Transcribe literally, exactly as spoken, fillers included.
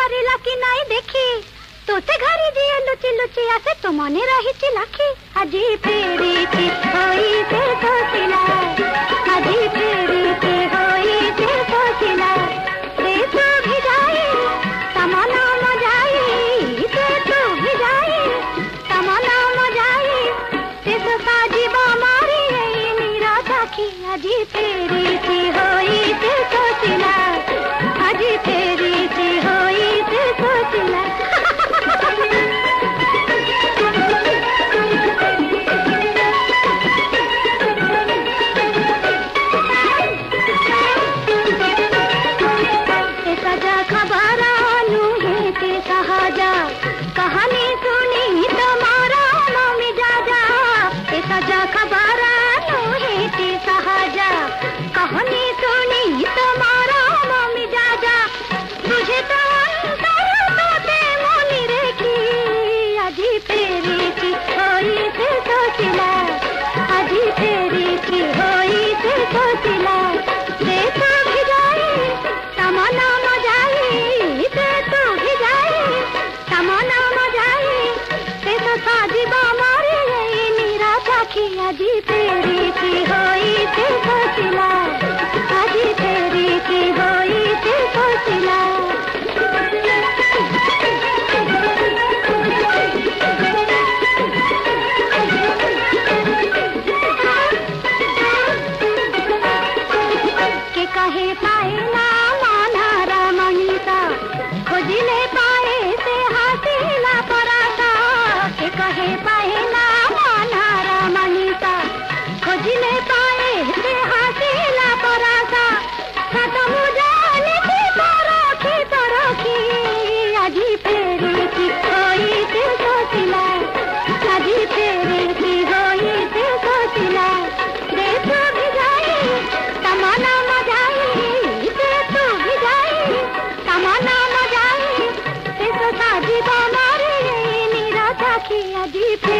पारिला कि नाई देखी तोते घरी दिए लुचि लुचि आसे तो मने रही लाखी आजी फेरी की होई से सोचिला आजी फेरी की होई से सोचिला से तू भी जाई तमना न जाई से तू भी जाई तमना न जाई से तो साजीबा मारी नीरा साखी आजी फेरी की होई से सोचिला आजी फेरी की होई से सोचिला कहानी सुनी तुम्हारा मम्मी जाजा सजा खबर नुहेती सहाजा कहानी सुनी तुम्हारा मम्मी जाजा तुझे तो अंतर मोनी रेखी आजी फेरी की होई से सोचिला आजी फेरी की होई से सोचिला से तू भी जाई तमना न जाई से तू भी जाई तमना न जाई से तो साजीबा मारी नीरा साखी आजी फेरी की होई से सोचिला आजी फेरी की होई से सोचिला के कहे पाए ना माना रमणीता खोजिले पाए से हासिला पराता के कहे पाए ना माना रमणीता खोजिले पाए से हासिला पराता खत्म जाने की तरखी तरखी आजी फेरी की होई से सोचिला आजी फेरी की होई से सोचिला से तू भी जाई तमना न जाई से तू भी जाई तमना न जाई से तो साजीबा मारी नीरा साखी आजी फेरी